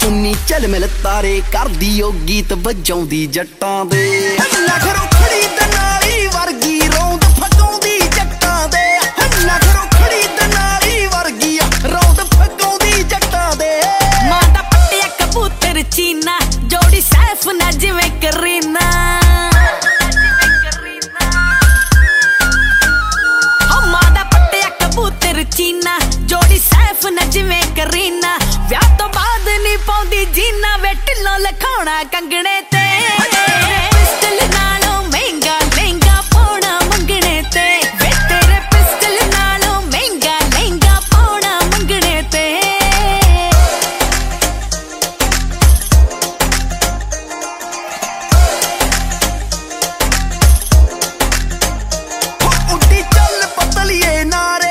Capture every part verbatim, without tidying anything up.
ਚੁੰਨੀ ਝਲਮਿਲ ਤਾਰੇ ਕਰਦੀ ਓ ਗੀਤ ਵਜਾਉਂਦੀ ਜੱਟਾਂ ਦੇ ਨਖਰੋ ਖੜੀ ਦਨਾਲੀ ਵਰਗੀ ਰੌਂਦ ਫਗਾਉਂਦੀ ਜੱਟਾਂ ਦੇ ਨਖਰੋ ਖੜੀ ਦਨਾਲੀ ਵਰਗੀ ਰੌਂਦ ਫਗਾਉਂਦੀ ਜੱਟਾਂ ਦੇ ਮਾਂ ਦਾ ਪੱਟਿਆ ਕਬੂਤਰ ਚੀਨਾ ਜੋੜੀ ਸੈਫ ਨਾ ਜਿਵੇਂ ਕਰੀਨਾ ਚੀਨਾ ਜੋੜੀ ਸੈਫ ਨਾ ਜਿਵੇਂ ਕਰੀਨਾ ਵਿਆਹ ਤੋਂ ਬਾਅਦ ਨਹੀਂ ਪਾਉਂਦੀ ਜੀਨਾ ਵੇ ਢਿੱਲੋਂ ਲਖਾਉਣਾ ਕੰਗਣੇ ਤੇ ਪਿਸਟਲ ਨਾਲੋਂ ਮਹਿੰਗਾ ਲਹਿੰਗਾ ਪਾਉਣਾ ਮੰਗਣੇ ਤੇ ਵੇ ਤੇਰੇ ਪਿਸਟਲ ਨਾਲੋਂ ਮਹਿੰਗਾ ਲਹਿੰਗਾ ਪਾਉਣਾ ਮੰਗਣੇ ਤੇ ਉੱਡੀ ਚੱਲ ਪਤਲੀਏ ਨਾਰੇ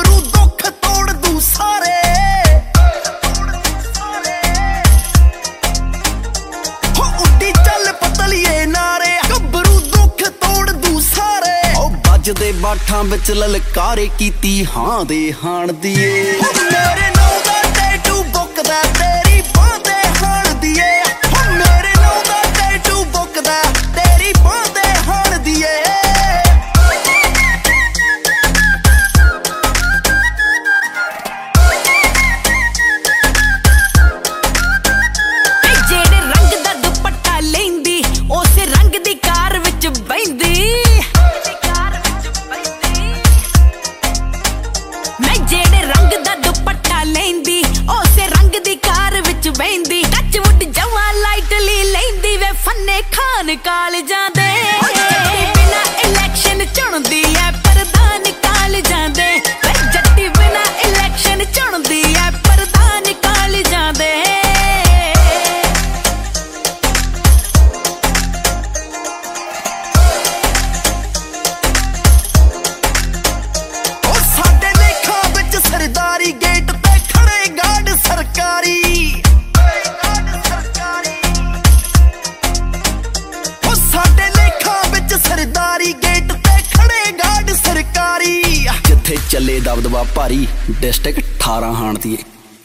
ਦੇ ਬਾਠਾਂ ਵਿੱਚ ਲਲਕਾਰੇ ਕੀਤੀ ਹਾਂ ਦੇ ਹਾਣ ਦੀਏ ਮੇਰੇ ਨਾਂ ਦਾ ਟੈਟੂ ਬੁੱਕਦਾ ਤੇਰੀ ਬਾਂਹ ਤੇ ਹਾਣ ਦੀਏ ਮੇਰੇ ਨਾਂ ਦਾ ਟੈਟੂ ਬੁੱਕਦਾ ਤੇਰੀ ਬਾਂਹ ਤੇ ਹਾਣ ਦੀਏ ਜਿਹੜੇ ਰੰਗ ਦਾ ਦੁਪੱਟਾ ਲੈਂਦੀ ਉਸੇ ਰੰਗ ਦੀ ਕਾਰ ਵਿੱਚ ਬਹਿੰਦੀ ਜਿਹੜੇ ਰੰਗ ਦਾ ਦੁਪੱਟਾ ਲੈਂਦੀ ਉਸੇ ਰੰਗ ਦੀ ਕਾਰ ਵਿੱਚ ਬਹਿੰਦੀ ਟੱਚ ਵੁੱਡ ਜਵਾਂ ਲਾਈਟਲੀ ਲੈਂਦੀ ਵੇ ਫੰਨੇ ਖਾਨ ਕਾਲਜਾਂ ਦੇ ਬਿਨਾ ਇਲੈਕਸ਼ਨ ਚੁਣਦੀ ਐ ਪ੍ਰਧਾਨ ਕਾਲਜਾਂ ਦੇ ਵੇ ਜੱਟੀ ਬਿਨਾ ਇਲੈਕਸ਼ਨ ਚੁਣਦੀ ਐ ਪ੍ਰਧਾਨ ਕਾਲਜਾਂ ਦੇ ਸਰਦਾਰੀ ਗੇਟ ਤੇ ਖੜੇ ਗਾਰਡ ਸਰਕਾਰੀ ਉਹ ਸਾਡੇ ਲੇਖਾਂ ਵਿੱਚ ਸਰਦਾਰੀ ਗੇਟ ਤੇ ਖੜੇ ਗਾਰਡ ਸਰਕਾਰੀ ਜਿੱਥੇ ਚੱਲੇ ਦਬਦਬਾ ਭਾਰੀ ਡਿਸਟ੍ਰਿਕਟ ਅਠਾਰਾਂ ਹਾਣ ਦੀ